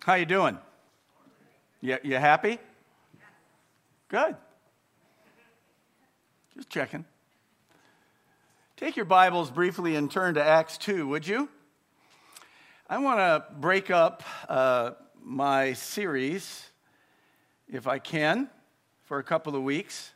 How you doing? You happy? Good. Just checking. Take your Bibles briefly and turn to Acts 2, would you? I want to break up my series, if I can, for a couple of weeks,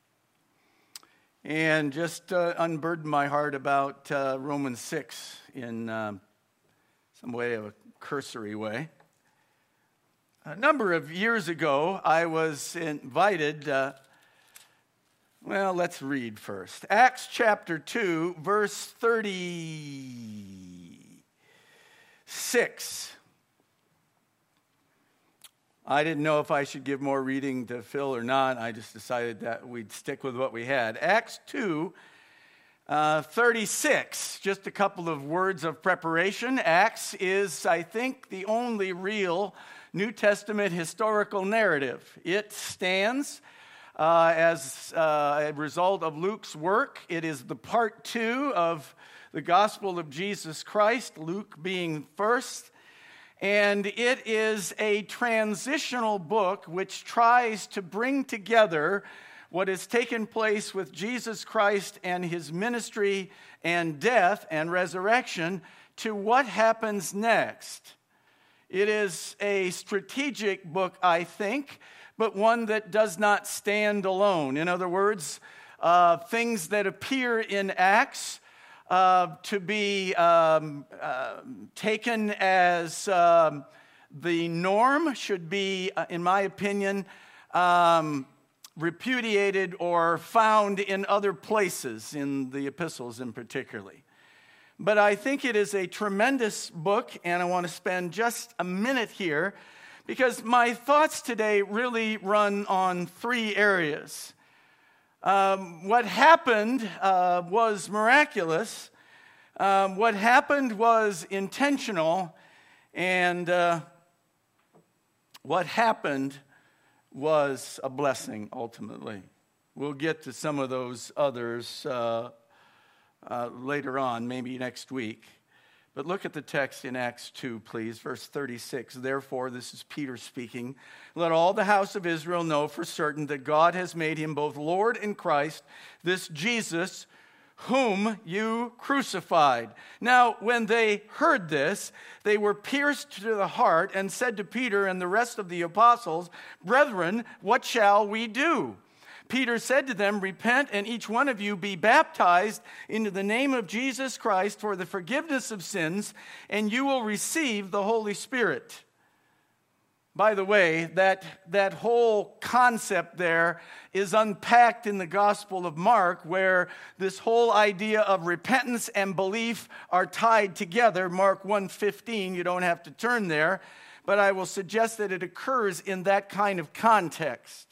and just unburden my heart about Romans 6 in some way of a cursory way. A number of years ago, I was invited, let's read first. Acts chapter 2, verse 36. I didn't know if I should give more reading to Phil or not. I just decided that we'd stick with what we had. Acts 2, 36. Just a couple of words of preparation. Acts is, I think, the only real New Testament historical narrative. It stands as a result of Luke's work. It is the part 2 of the Gospel of Jesus Christ, Luke being first. And it is a transitional book which tries to bring together what has taken place with Jesus Christ and his ministry and death and resurrection to what happens next. It is a strategic book, I think, but one that does not stand alone. In other words, things that appear in Acts to be taken as the norm should be, in my opinion, repudiated or found in other places, in the epistles in particularly. But I think it is a tremendous book, and I want to spend just a minute here because my thoughts today really run on 3 areas. What happened was miraculous. What happened was intentional. And what happened was a blessing, ultimately. We'll get to some of those others later on, maybe next week. But look at the text in Acts 2, please, verse 36. Therefore, this is Peter speaking, let all the house of Israel know for certain that God has made him both Lord and Christ, this Jesus, whom you crucified. Now, when they heard this, they were pierced to the heart and said to Peter and the rest of the apostles, Brethren, what shall we do? Peter said to them, Repent, and each one of you be baptized into the name of Jesus Christ for the forgiveness of sins, and you will receive the Holy Spirit. By the way, that whole concept there is unpacked in the Gospel of Mark, where this whole idea of repentance and belief are tied together. Mark 1:15, you don't have to turn there, but I will suggest that it occurs in that kind of context.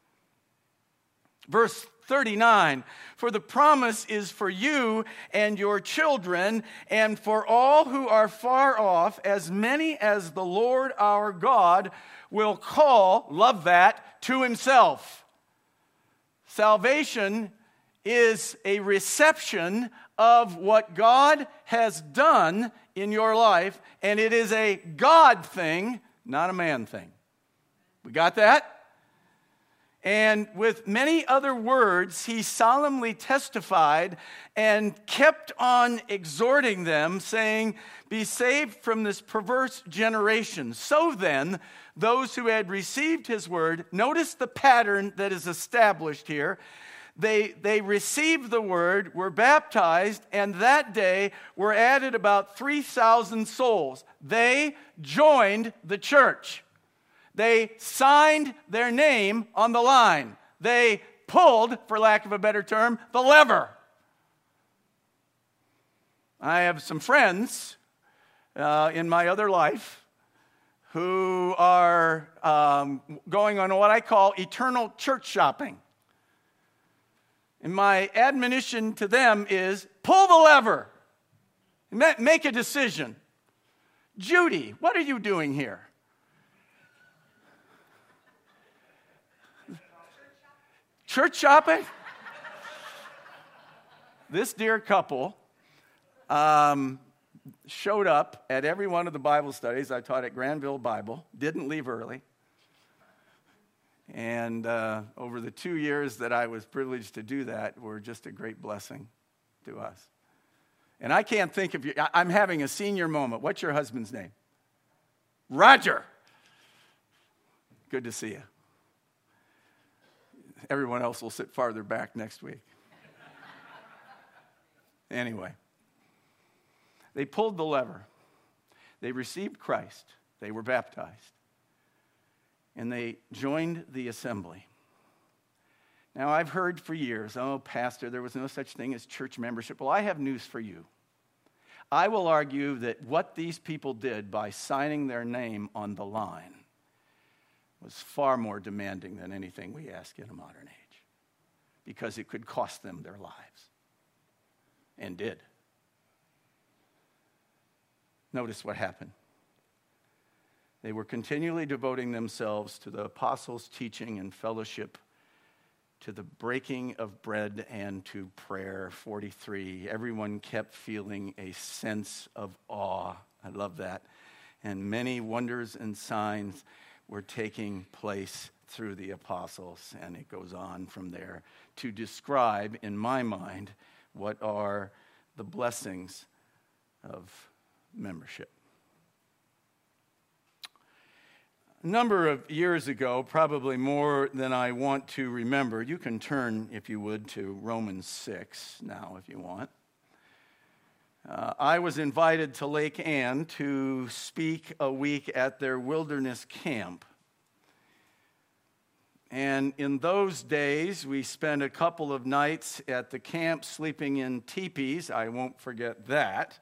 Verse 39, for the promise is for you and your children and for all who are far off, as many as the Lord our God will call, love that, to himself. Salvation is a reception of what God has done in your life, and it is a God thing, not a man thing. We got that? And with many other words, he solemnly testified and kept on exhorting them, saying, Be saved from this perverse generation. So then, those who had received his word, notice the pattern that is established here. They received the word, were baptized, and that day were added about 3,000 souls. They joined the church. They signed their name on the line. They pulled, for lack of a better term, the lever. I have some friends in my other life who are going on what I call eternal church shopping. And my admonition to them is, pull the lever. Make a decision. Judy, what are you doing here? Church shopping? This dear couple showed up at every one of the Bible studies I taught at Granville Bible, didn't leave early. And over the 2 years that I was privileged to do that were just a great blessing to us. And I can't think of you. I'm having a senior moment. What's your husband's name? Roger. Good to see you. Everyone else will sit farther back next week. Anyway, they pulled the lever. They received Christ. They were baptized. And they joined the assembly. Now, I've heard for years, oh, Pastor, there was no such thing as church membership. Well, I have news for you. I will argue that what these people did by signing their name on the line was far more demanding than anything we ask in a modern age, because it could cost them their lives, and did. Notice what happened. They were continually devoting themselves to the apostles' teaching and fellowship, to the breaking of bread and to prayer. 43, everyone kept feeling a sense of awe. I love that. And many wonders and signs were taking place through the apostles. And it goes on from there to describe, in my mind, what are the blessings of membership. A number of years ago, probably more than I want to remember, you can turn, if you would, to Romans 6 now, if you want. I was invited to Lake Ann to speak a week at their wilderness camp. And in those days, we spent a couple of nights at the camp sleeping in teepees. I won't forget that.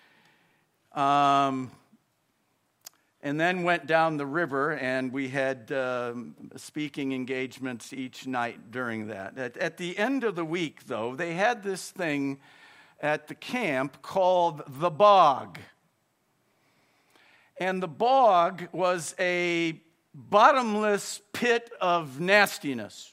And then went down the river, and we had speaking engagements each night during that. At the end of the week, though, they had this thing at the camp called the bog. And the bog was a bottomless pit of nastiness.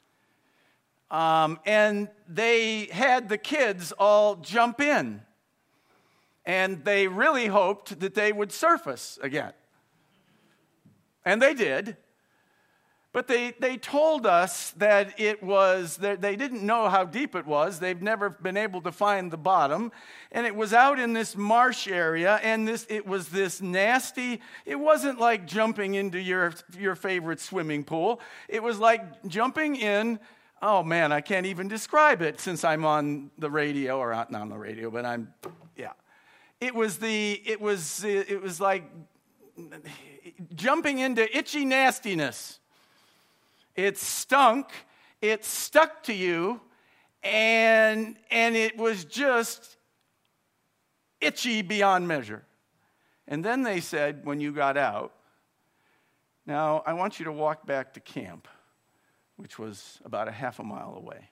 And they had the kids all jump in. And they really hoped that they would surface again. And they did. But they told us that it was, they didn't know how deep it was. They've never been able to find the bottom. And it was out in this marsh area, and it was this nasty, it wasn't like jumping into your favorite swimming pool. It was like jumping in, oh man, I can't even describe it since I'm on the radio, or not on the radio, but yeah. It was like jumping into itchy nastiness. It stunk, it stuck to you, and it was just itchy beyond measure. And then they said, when you got out, now I want you to walk back to camp, which was about a half a mile away,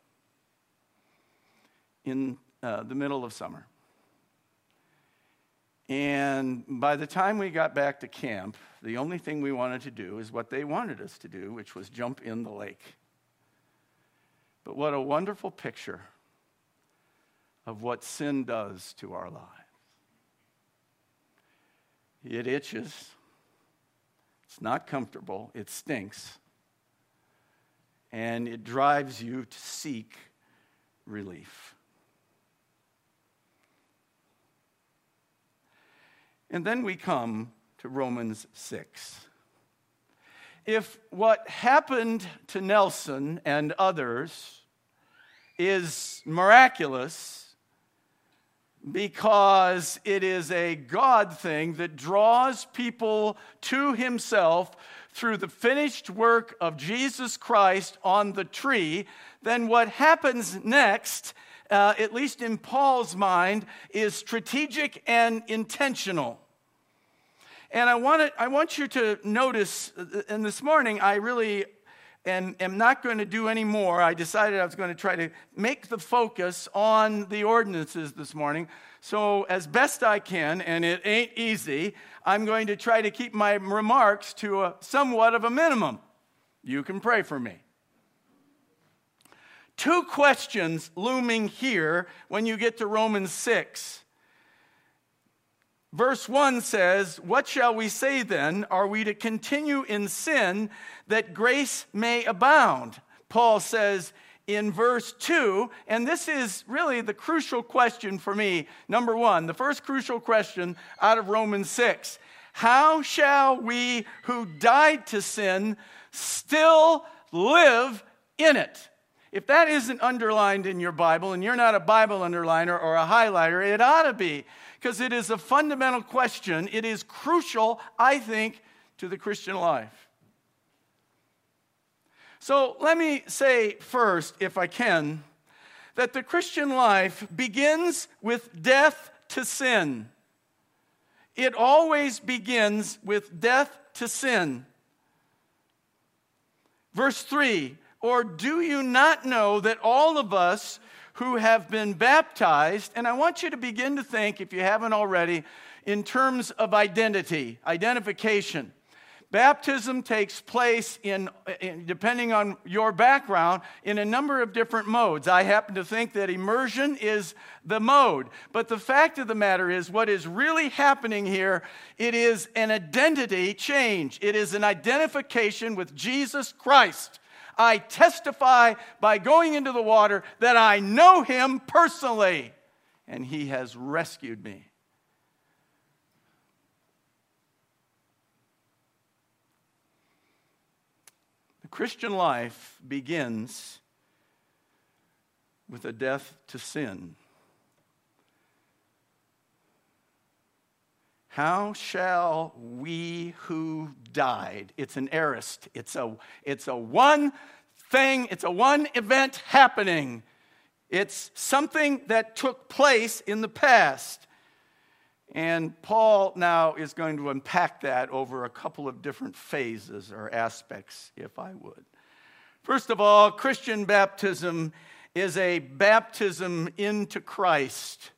in the middle of summer. And by the time we got back to camp, the only thing we wanted to do is what they wanted us to do, which was jump in the lake. But what a wonderful picture of what sin does to our lives. It itches. It's not comfortable. It stinks. And it drives you to seek relief. And then we come to Romans 6. If what happened to Nelson and others is miraculous because it is a God thing that draws people to himself through the finished work of Jesus Christ on the tree, then what happens next, at least in Paul's mind, is strategic and intentional. And I want you to notice, and this morning I really am not going to do any more. I decided I was going to try to make the focus on the ordinances this morning. So as best I can, and it ain't easy, I'm going to try to keep my remarks to somewhat of a minimum. You can pray for me. Two questions looming here when you get to Romans 6. Verse 1 says, "What shall we say then? Are we to continue in sin that grace may abound?" Paul says in verse 2, and this is really the crucial question for me. Number one, the first crucial question out of Romans 6. How shall we who died to sin still live in it? If that isn't underlined in your Bible, and you're not a Bible underliner or a highlighter, it ought to be, because it is a fundamental question. It is crucial, I think, to the Christian life. So let me say first, if I can, that the Christian life begins with death to sin. It always begins with death to sin. Verse 3, "Or do you not know that all of us who have been baptized," and I want you to begin to think, if you haven't already, in terms of identification. Baptism takes place in, depending on your background, in a number of different modes. I happen to think that immersion is the mode. But the fact of the matter is, what is really happening here, it is an identity change. It is an identification with Jesus Christ. I testify by going into the water that I know him personally, and he has rescued me. Christian life begins with a death to sin. How shall we who died? It's an aorist. It's a one thing, it's a one event happening. It's something that took place in the past. And Paul now is going to unpack that over a couple of different phases or aspects, if I would. First of all, Christian baptism is a baptism into Christ.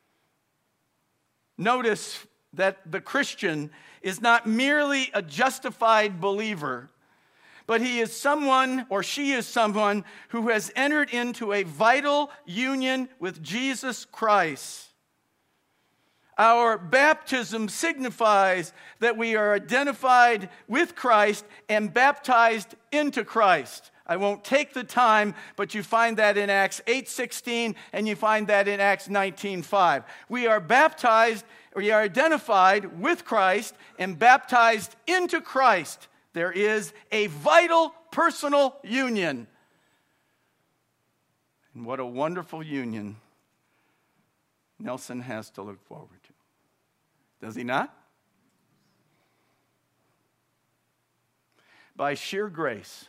Notice that the Christian is not merely a justified believer, but he is someone, or she is someone, who has entered into a vital union with Jesus Christ. Our baptism signifies that we are identified with Christ and baptized into Christ. I won't take the time, but you find that in Acts 8:16 and you find that in Acts 19:5. We are baptized, or we are identified with Christ and baptized into Christ. There is a vital personal union. And what a wonderful union Nelson has to look forward to. Does he not? By sheer grace,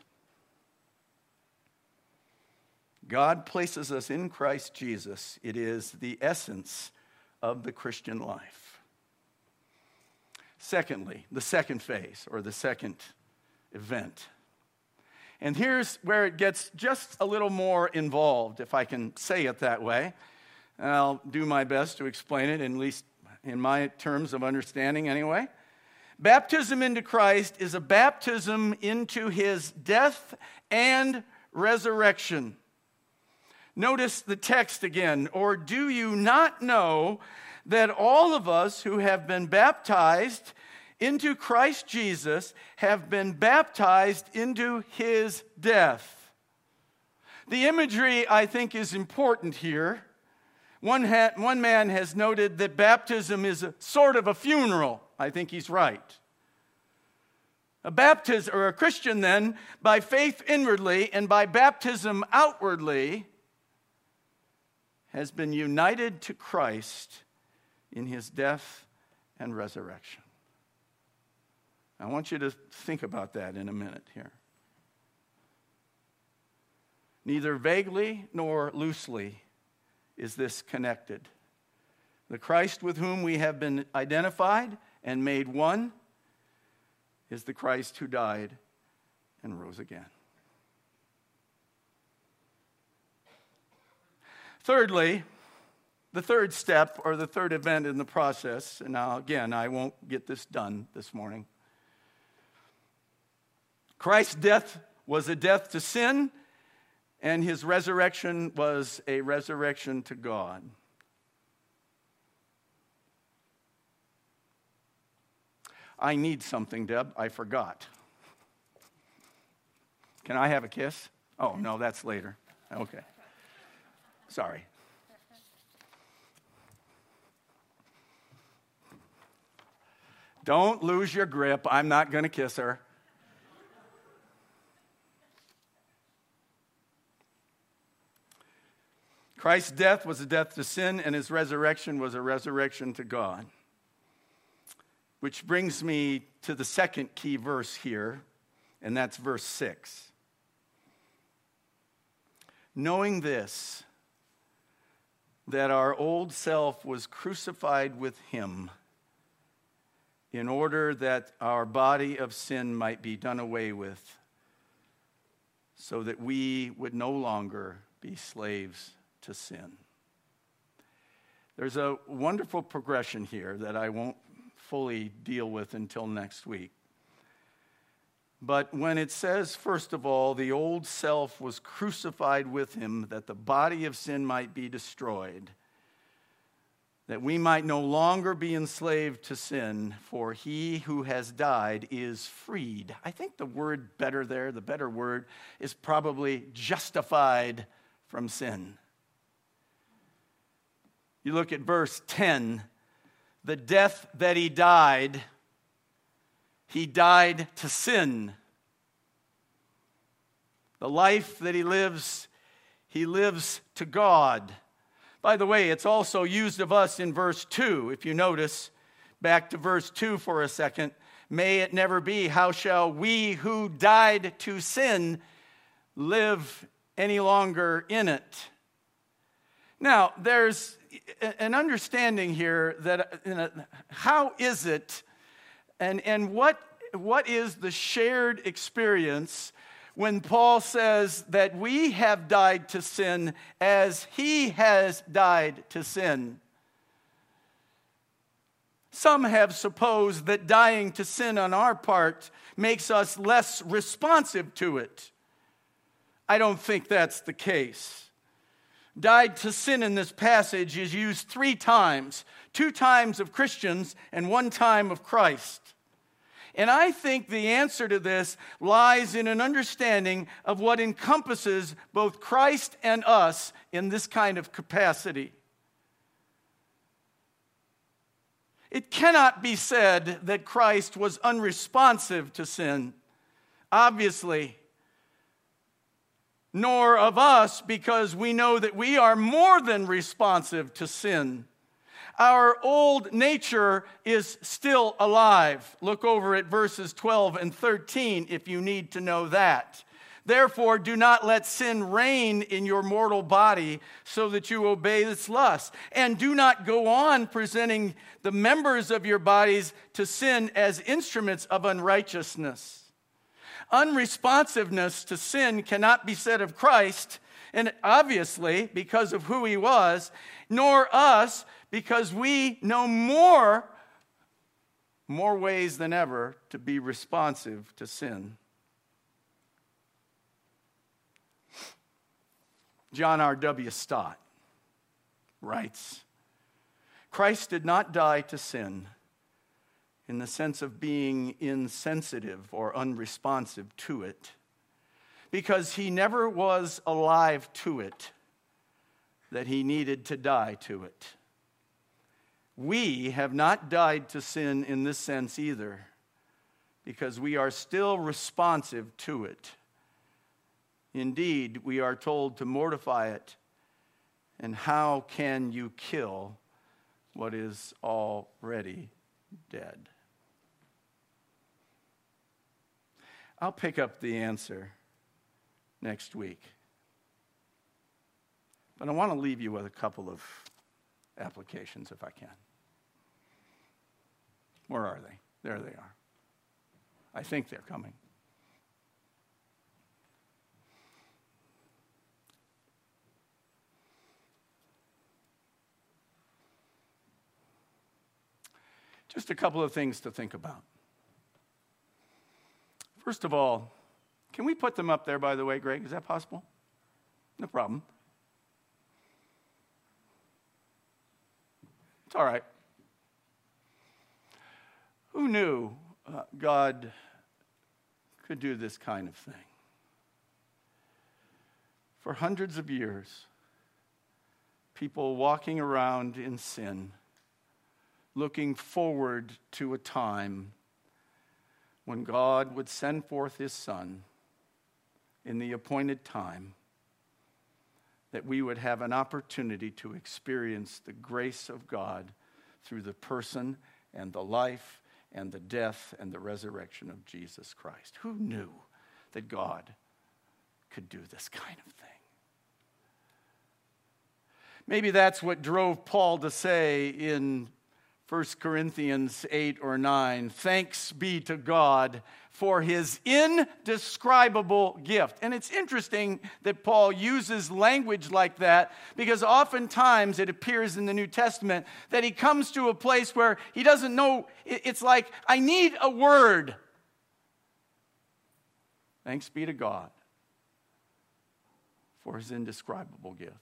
God places us in Christ Jesus. It is the essence of the Christian life. Secondly, the second phase, or the second event. And here's where it gets just a little more involved, if I can say it that way. I'll do my best to explain it, at least in my terms of understanding anyway. Baptism into Christ is a baptism into his death and resurrection. Notice the text again. "Or do you not know that all of us who have been baptized into Christ Jesus have been baptized into his death?" The imagery, I think, is important here. One man has noted that baptism is a sort of a funeral. I think he's right. A Christian then, by faith inwardly and by baptism outwardly, has been united to Christ in his death and resurrection. I want you to think about that in a minute here. Neither vaguely nor loosely is this connected. The Christ with whom we have been identified and made one is the Christ who died and rose again. Thirdly, the third step, or the third event in the process, and now again, I won't get this done this morning. Christ's death was a death to sin, and his resurrection was a resurrection to God. I need something, Deb. I forgot. Can I have a kiss? Oh, no, that's later. Okay. Sorry. Don't lose your grip. I'm not going to kiss her. Christ's death was a death to sin, and his resurrection was a resurrection to God. Which brings me to the second key verse here, and that's verse 6. Knowing this, that our old self was crucified with him, in order that our body of sin might be done away with, so that we would no longer be slaves to sin. There's a wonderful progression here that I won't fully deal with until next week. But when it says, first of all, the old self was crucified with him, that the body of sin might be destroyed, that we might no longer be enslaved to sin, for he who has died is freed. I think the word better there, the better word, is probably justified from sin. You look at verse 10, the death that he died to sin. The life that he lives to God. By the way, it's also used of us in verse 2. If you notice, back to verse 2 for a second. May it never be, how shall we who died to sin live any longer in it? Now, there's an understanding here that how is it and what is the shared experience when Paul says that we have died to sin as he has died to sin? Some have supposed that dying to sin on our part makes us less responsive to it. I don't think that's the case. Died to sin in this passage is used 3 times, 2 times of Christians and 1 time of Christ. And I think the answer to this lies in an understanding of what encompasses both Christ and us in this kind of capacity. It cannot be said that Christ was unresponsive to sin, obviously, nor of us, because we know that we are more than responsive to sin. Our old nature is still alive. Look over at verses 12 and 13 if you need to know that. Therefore, do not let sin reign in your mortal body so that you obey its lust. And do not go on presenting the members of your bodies to sin as instruments of unrighteousness. Unresponsiveness to sin cannot be said of Christ, and obviously because of who he was, nor us, because we know more ways than ever to be responsive to sin. John R.W. Stott writes, Christ did not die to sin in the sense of being insensitive or unresponsive to it, because he never was alive to it, that he needed to die to it. We have not died to sin in this sense either, because we are still responsive to it. Indeed, we are told to mortify it. And how can you kill what is already dead? I'll pick up the answer next week. But I want to leave you with a couple of applications if I can. Where are they? There they are. I think they're coming. Just a couple of things to think about. First of all, can we put them up there, by the way, Greg? Is that possible? No problem. It's all right. Who knew God could do this kind of thing. For hundreds of years, people walking around in sin, looking forward to a time when God would send forth his Son in the appointed time, that we would have an opportunity to experience the grace of God through the person and the life and the death and the resurrection of Jesus Christ. Who knew that God could do this kind of thing? Maybe that's what drove Paul to say in 1 Corinthians 8 or 9, thanks be to God for his indescribable gift. And it's interesting that Paul uses language like that, because oftentimes it appears in the New Testament that he comes to a place where he doesn't know. It's like, I need a word. Thanks be to God for his indescribable gift.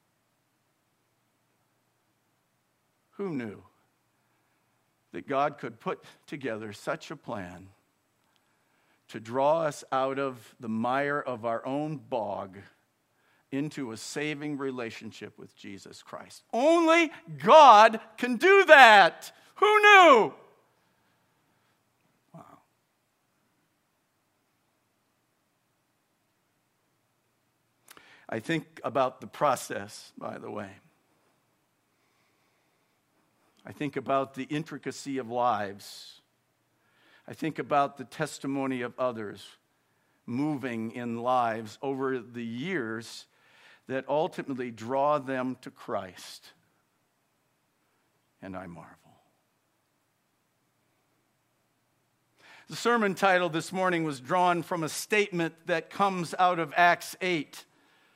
Who knew that God could put together such a plan to draw us out of the mire of our own bog into a saving relationship with Jesus Christ? Only God can do that. Who knew? Wow. I think about the process, by the way. I think about the intricacy of lives. I think about the testimony of others moving in lives over the years that ultimately draw them to Christ. And I marvel. The sermon title this morning was drawn from a statement that comes out of Acts 8.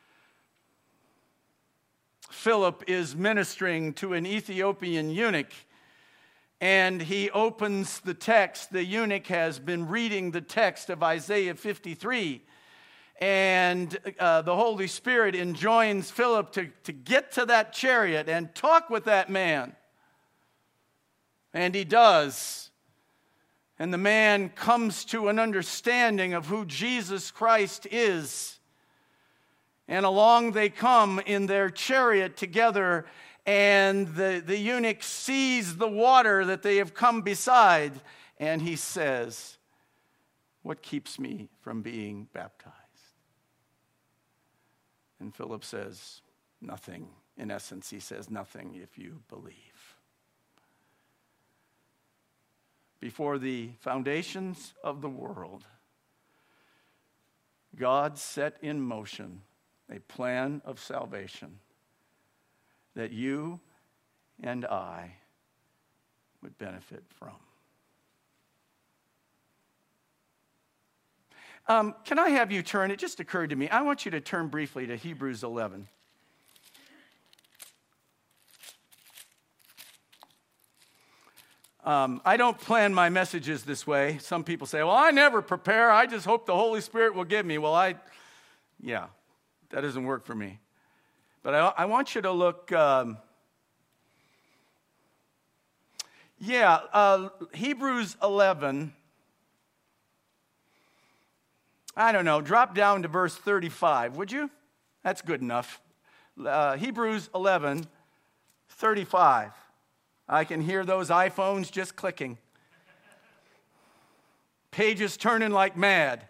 Philip is ministering to an Ethiopian eunuch, and he opens the text. The eunuch has been reading the text of Isaiah 53, and the Holy Spirit enjoins Philip to get to that chariot and talk with that man. And he does. And the man comes to an understanding of who Jesus Christ is. And along they come in their chariot together, and the eunuch sees the water that they have come beside, and he says, "What keeps me from being baptized?" And Philip says, "Nothing." In essence, he says, "Nothing if you believe." Before the foundations of the world, God set in motion a plan of salvation that you and I would benefit from. Can I have you turn? It just occurred to me. I want you to turn briefly to Hebrews 11. I don't plan my messages this way. Some people say, well, I never prepare. I just hope the Holy Spirit will give me. Well, that doesn't work for me. But I want you to look, Hebrews 11. I don't know, drop down to verse 35, would you? That's good enough. Hebrews 11, 35. I can hear those iPhones just clicking. Pages turning like mad.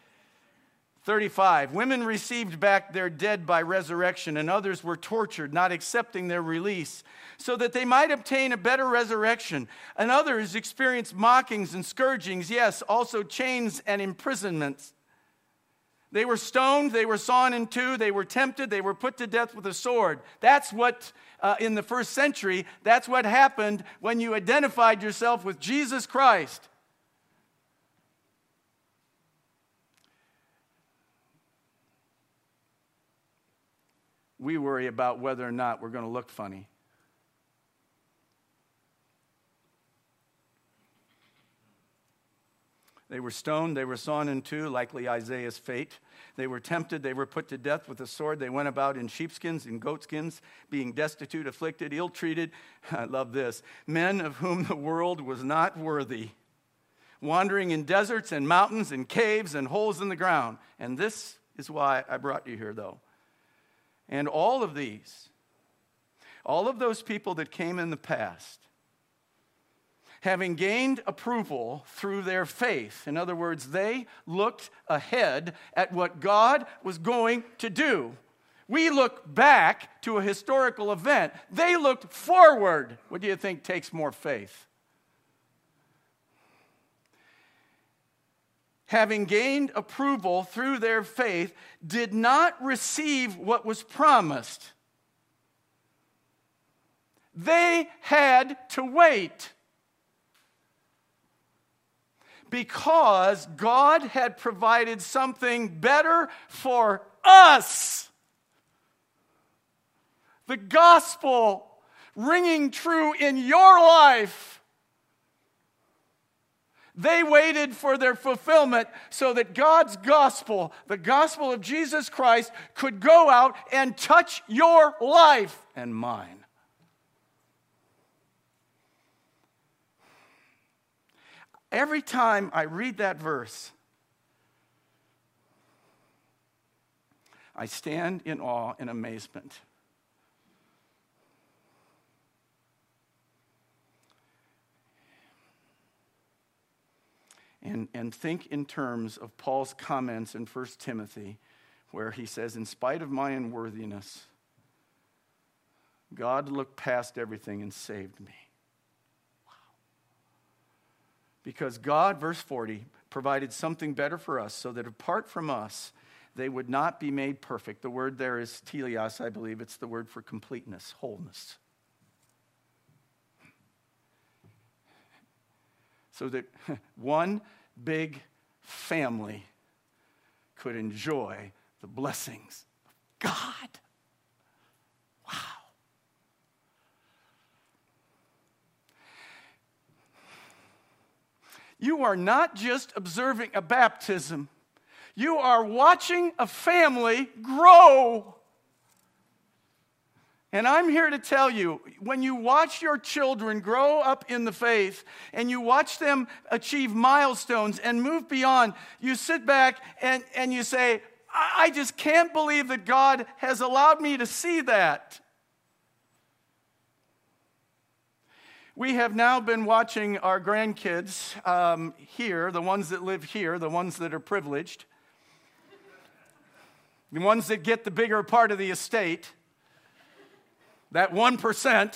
35, women received back their dead by resurrection, and others were tortured, not accepting their release, so that they might obtain a better resurrection. And others experienced mockings and scourgings, yes, also chains and imprisonments. They were stoned, they were sawn in two, they were tempted, they were put to death with a sword. That's what, in the first century, that's what happened when you identified yourself with Jesus Christ. We worry about whether or not we're going to look funny. They were stoned, they were sawn in two, likely Isaiah's fate. They were tempted, they were put to death with a sword. They went about in sheepskins and goatskins, being destitute, afflicted, ill-treated. I love this. Men of whom the world was not worthy. wandering in deserts and mountains and caves and holes in the ground. And this is why I brought you here, though. And all of these, all of those people that came in the past, having gained approval through their faith, in other words, they looked ahead at what God was going to do. We look back to a historical event. They looked forward. What do you think takes more faith? Having gained approval through their faith, did not receive what was promised. They had to wait. Because God had provided something better for us. The gospel ringing true in your life. They waited for their fulfillment so that God's gospel, the gospel of Jesus Christ, could go out and touch your life and mine. Every time I read that verse, I stand in awe and amazement. And think in terms of Paul's comments in 1 Timothy, where he says, in spite of my unworthiness, God looked past everything and saved me. Wow. Because God, verse 40, provided something better for us, so that apart from us, they would not be made perfect. The word there is teleos, I believe. It's the word for completeness, wholeness. So that one big family could enjoy the blessings of God. Wow. You are not just observing a baptism. You are watching a family grow. And I'm here to tell you, when you watch your children grow up in the faith and you watch them achieve milestones and move beyond, you sit back and you say, I just can't believe that God has allowed me to see that. We have now been watching our grandkids here, the ones that live here, the ones that are privileged, the ones that get the bigger part of the estate. That 1%,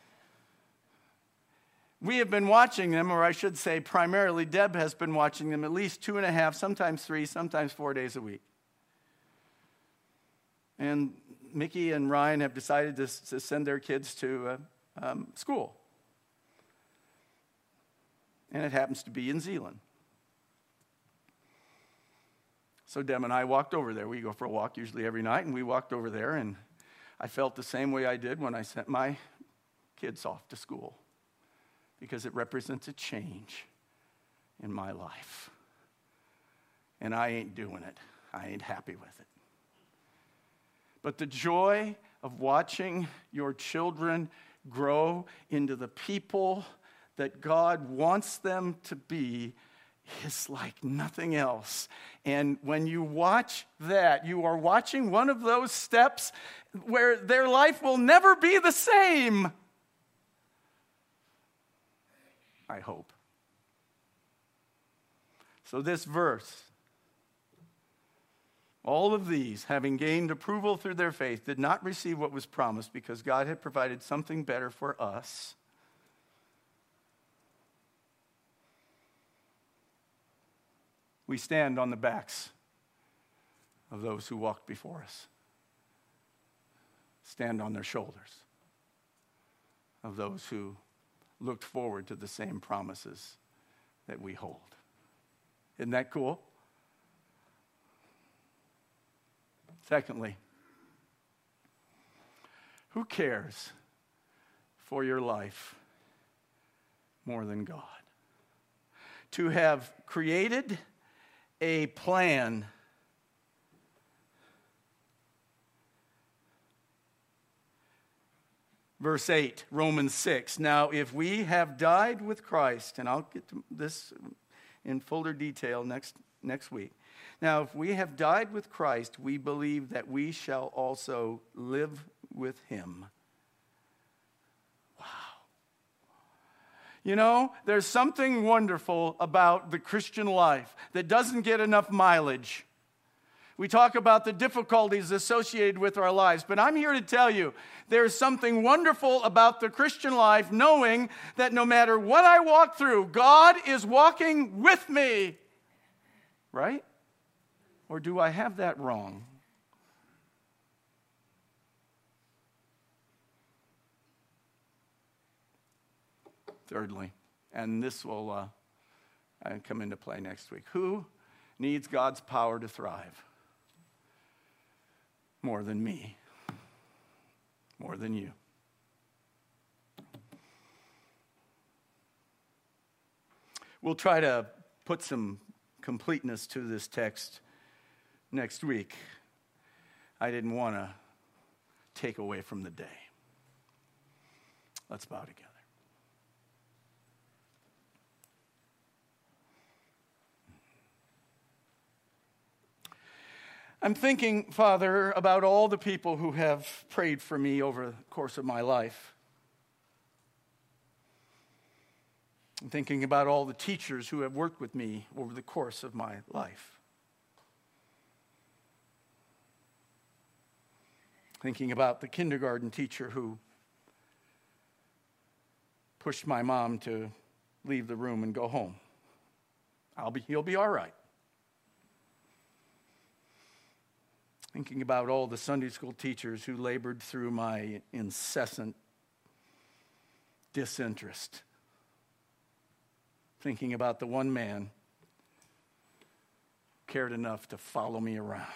we have been watching them, or I should say primarily Deb has been watching them at least 2.5, sometimes 3, sometimes 4 days a week. And Mickey and Ryan have decided to send their kids to school. And it happens to be in Zeeland. So Deb and I walked over there. We go for a walk usually every night, and we walked over there, and I felt the same way I did when I sent my kids off to school, because it represents a change in my life. And I ain't doing it. I ain't happy with it. But the joy of watching your children grow into the people that God wants them to be is like nothing else. And when you watch that, you are watching one of those steps where their life will never be the same. I hope. So this verse, all of these, having gained approval through their faith, did not receive what was promised because God had provided something better for us. We stand on the backs of those who walked before us. Stand on their shoulders of those who looked forward to the same promises that we hold. Isn't that cool? Secondly, who cares for your life more than God? To have created a plan Verse 8, Romans 6. Now, if we have died with Christ, and I'll get to this in fuller detail next week. Now, if we have died with Christ, we believe that we shall also live with him. Wow. You know, there's something wonderful about the Christian life that doesn't get enough mileage. We talk about the difficulties associated with our lives, but I'm here to tell you there's something wonderful about the Christian life, knowing that no matter what I walk through, God is walking with me. Right? Or do I have that wrong? Thirdly, and this will come into play next week, who needs God's power to thrive? More than me. More than you. We'll try to put some completeness to this text next week. I didn't want to take away from the day. Let's bow together. I'm thinking, Father, about all the people who have prayed for me over the course of my life. I'm thinking about all the teachers who have worked with me over the course of my life. Thinking about the kindergarten teacher who pushed my mom to leave the room and go home. He'll be all right. Thinking about all the Sunday school teachers who labored through my incessant disinterest. Thinking about the one man who cared enough to follow me around.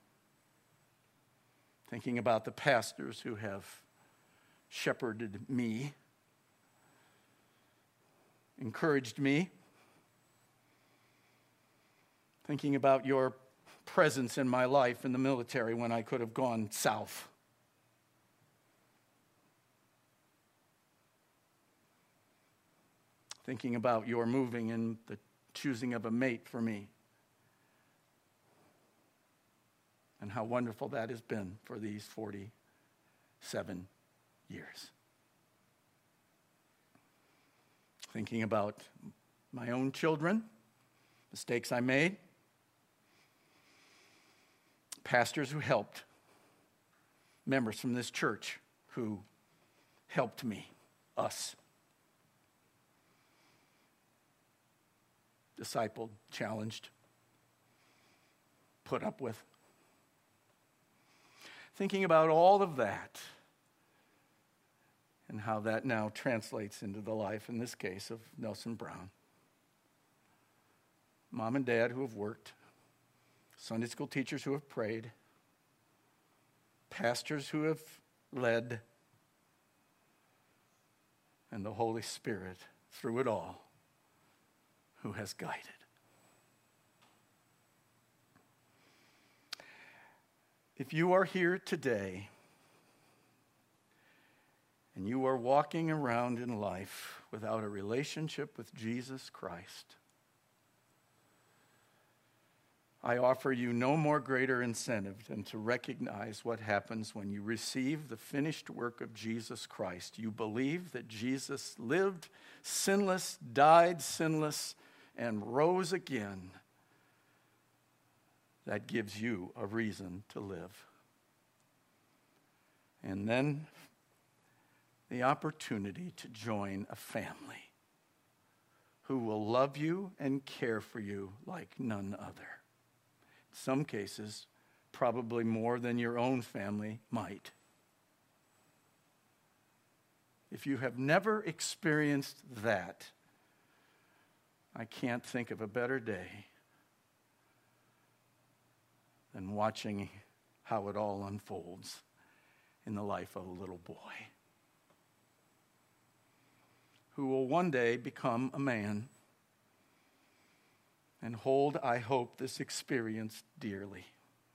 Thinking about the pastors who have shepherded me, encouraged me. Thinking about your presence in my life in the military when I could have gone south. Thinking about your moving and the choosing of a mate for me. And how wonderful that has been for these 47 years. Thinking about my own children, mistakes I made, pastors who helped, members from this church who helped me, us. Discipled, challenged, put up with. Thinking about all of that and how that now translates into the life, in this case, of Nelson Brown. Mom and dad who have worked, Sunday school teachers who have prayed, pastors who have led, and the Holy Spirit through it all who has guided. If you are here today and you are walking around in life without a relationship with Jesus Christ, I offer you no more greater incentive than to recognize what happens when you receive the finished work of Jesus Christ. You believe that Jesus lived sinless, died sinless, and rose again. That gives you a reason to live. And then the opportunity to join a family who will love you and care for you like none other. In some cases, probably more than your own family might. If you have never experienced that, I can't think of a better day than watching how it all unfolds in the life of a little boy who will one day become a man and hold, I hope, this experience dearly.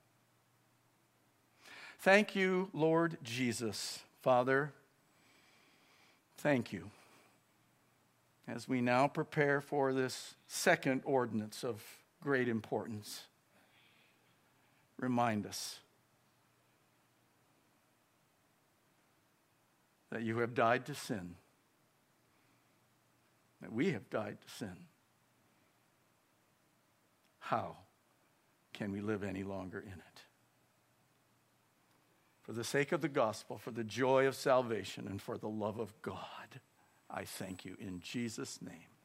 Thank you, Lord Jesus. Father, thank you. as we now prepare for this second ordinance of great importance, remind us that you have died to sin, that we have died to sin. How can we live any longer in it? For the sake of the gospel, for the joy of salvation, and for the love of God, I thank you in Jesus' name.